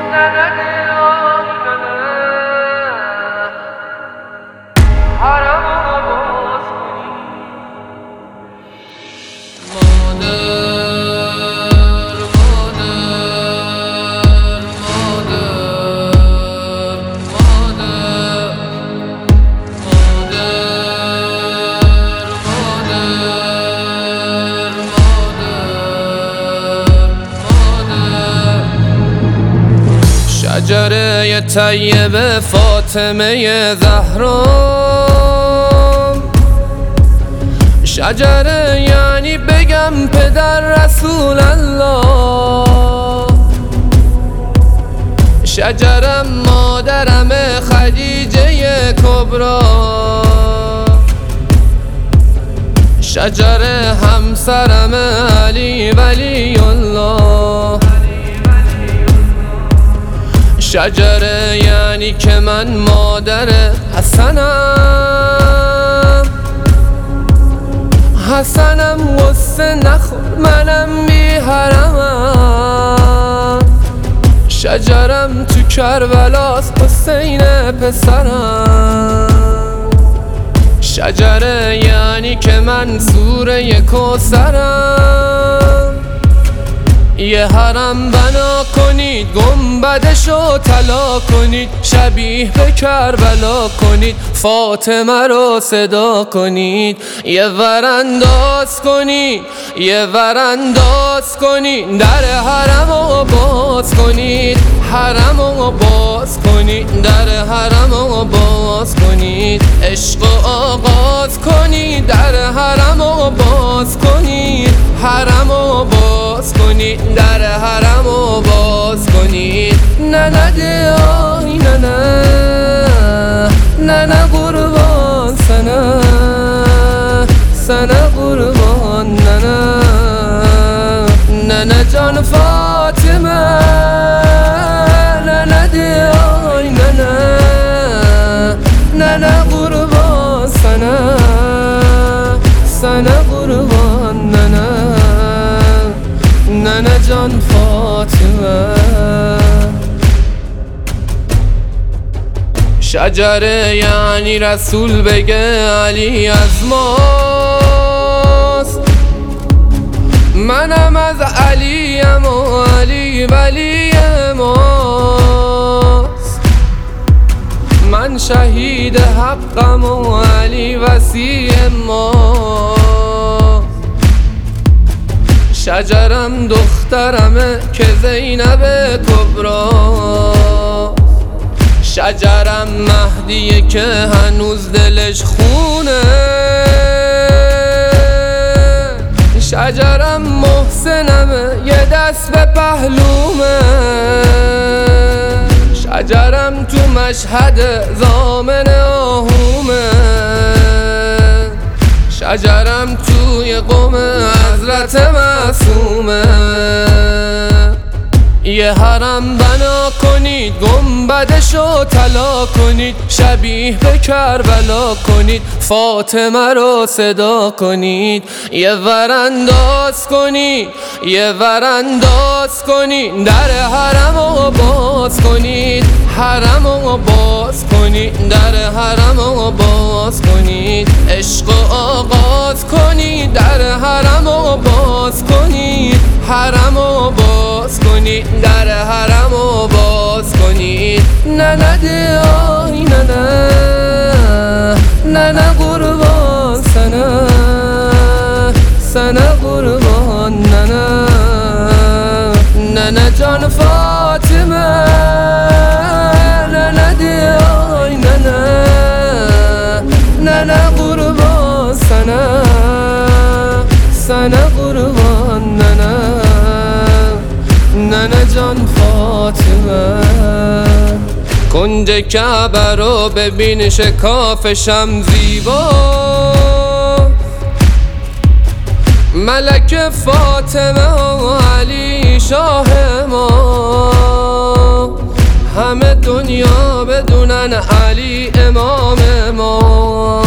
شجره طیب فاطمه زهرا، شجره یعنی بگم پدر رسول الله، شجرم مادرم خدیجه کبرا، شجره همسرم علی ولی الله، شجره یعنی که من مادر حسنم غصه نخور منم بی حرمم، شجرم تو کربلاست حسین پسرم، شجره یعنی که من سوره کوثرم، یه حرم بنا کنید گنبدشو طلا کنید، شبیه به کربلا کنید فاطمه رو صدا کنید، یه ورانداز کنید یه ورانداز کنید، در حرمو باز کنید حرمو باز کنید، در حرمو باز کنید، عشق آغاز کنید در حرمو باز کنید، حرمو باز کنید در حرمو باز کنید. نه نه دیای نه نه نه نه قربان سنه سنه قربان نه نه نه نه جان فاطمه، نه نه دیای نه نه نه نه قربان سنه سنه قربان نه نه نه نه جان فاطمه. شجره یعنی رسول بگه علی از ماست، منم از علیم و علی ولی ماست، من شهید حقم و علی وصی ماست، شجرم دخترمه که زینب کبرا، شجرم مهدیه که هنوز دلش خونه، شجرم محسنمه یه دست به پهلومه، شجرم تو مشهد ضامن آهومه، شجرم توی قوم حضرت معصومه، یه حرم بنا کنید گنبدشو طلا کنید، شبیه به کربلا کنید فاطمه رو صدا کنید، یه ورانداز کنید یه ورانداز کنید، در حرمو باز کنید حرمو باز کنید، در حرمو باز کنید، عشق آغاز کنید در حرمو باز کنید، حرمو باز کنید در حرمو باز کنید. نه نه دیای نه نه نه نه قربان سنه سنه قربان نه نه نه نه جان فاطمه، نه نه دیای نه نه نه نه قربان سنه سنه قربان نه نه نه نه جان فاطمه. کنج کعبه رو ببین شکافشم زیبا، ملک فاطمه و علی شاه ما، همه دنیا بدونن علی امام ما،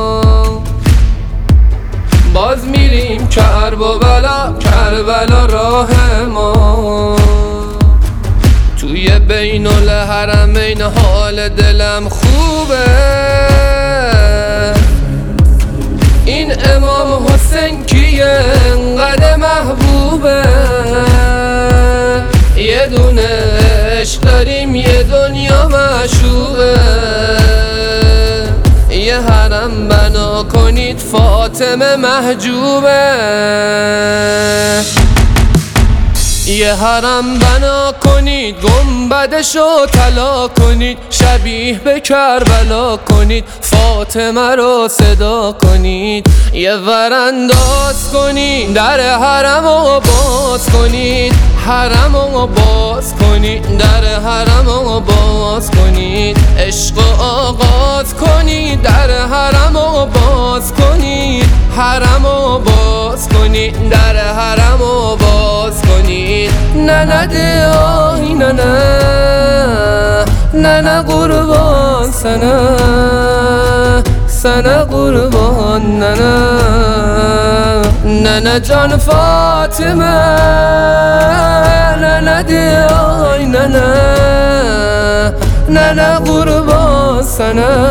باز میریم کربلا کربلا راه ما، توی یه بین الحرمین حال دلم خوبه. این امام حسین کیه انقدر محبوبه؟ یه دونه عشق داریم یه دنیا معشوقه. یه حرم بنا کنید فاطمه محجوبه. یه حرم بنا کنید گنبدشو طلا کنید، شبیه به کربلا کنید، فاطمه رو صدا کنید. یه ورانداز کنید در حرمو باز کنید، حرمو باز کنید، در حرمو باز کنید. عشق آغاز کنید در حرمو باز کنید، حرمو باز کنید، در حرمو باز کنید. نه نه ده آی نه نه، نه نه قربان سنه، سنه قربان نه نه، نه نه جان فاطمه، نه نه ده آی نه نه، نه نه قربان سنه،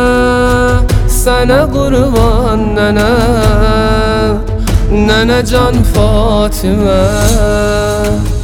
سنه قربان نه نه، نه نه جان فاطمه.